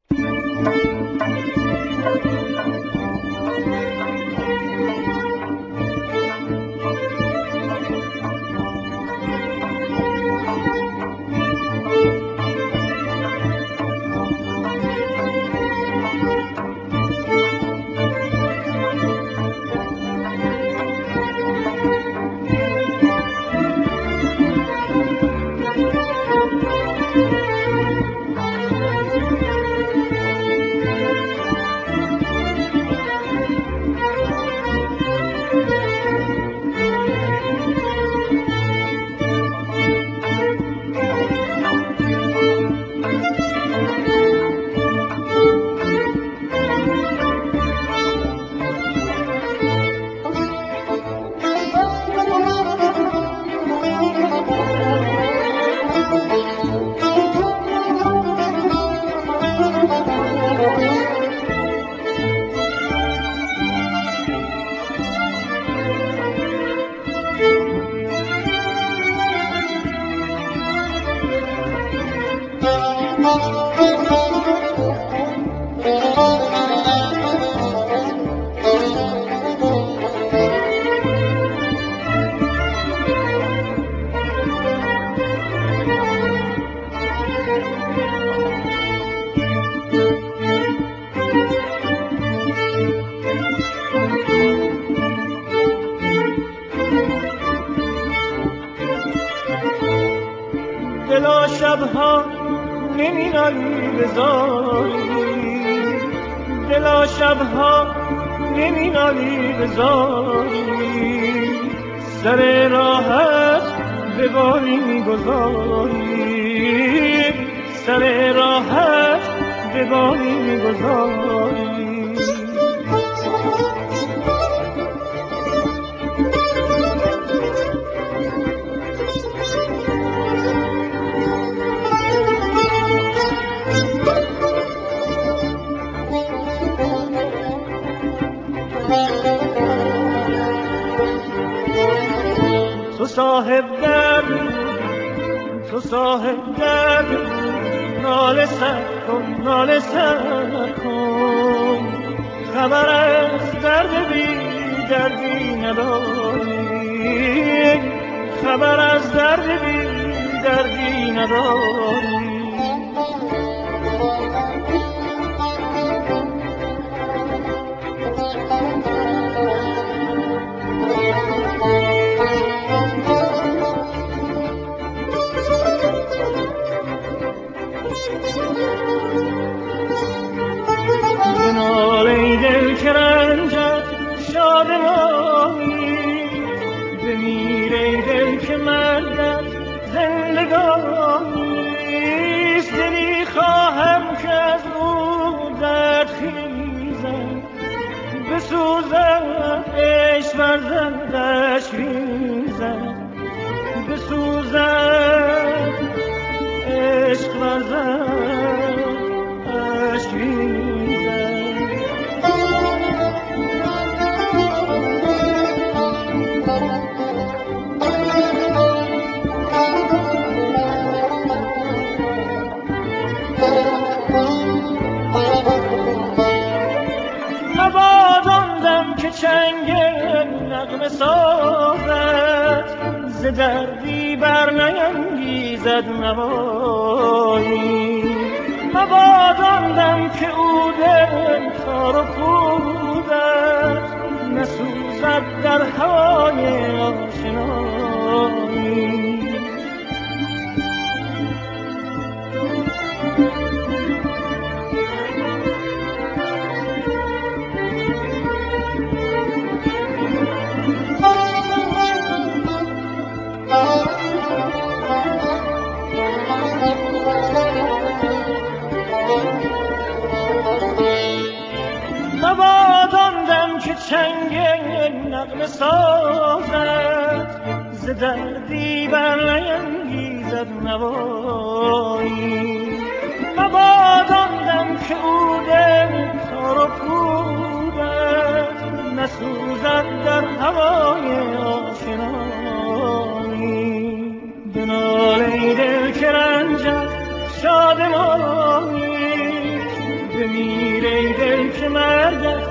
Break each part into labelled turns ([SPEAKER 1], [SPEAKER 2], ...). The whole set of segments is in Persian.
[SPEAKER 1] دلا شبها نمی‌نالی بزاری، دلا شبها نمی‌نالی بزاری، سر راحت به باری می‌گذاری، سر راحت به باری می‌گذاری. تو صاحب درد، تو صاحب درد، ناله سر کن، ناله سر کن، خبر از درد بی دردی نداری، خبر از درد بی دردی نداری. دل که رنجت شادمانی، بمیره دل که مردت زندگانیست. دلی خواهم که از او درد خیزد، بسوزد عشق ورزدش ریزد، بسوزد عشق ورزدش ریزد. که چنگ نغمه سازد، ز دردی بر نینگیزد نوایی. مباد دم که او دل تار و پودد، نسوزد در هوای آشنایی. چنگ نغمه سازد، ز دردی بر نینگیزد نوایی. مبادا دم که او دل تار و پودد، نسوزد در هوای آشنایی. بنال ای دل که رنجت شادمانی، بمیره دل که مرگت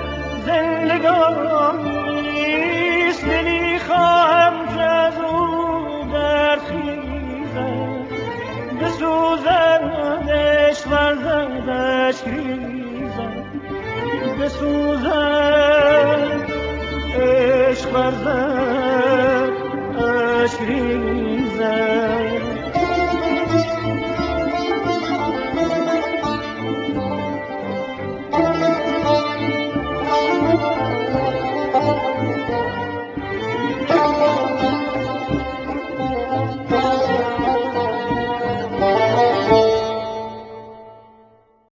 [SPEAKER 1] زندگانیست. دلی خواهم که از او برخیزد، بسوزد عشق ورزد اشک ریزد، بسوزد عشق ورزد اشک ریزد.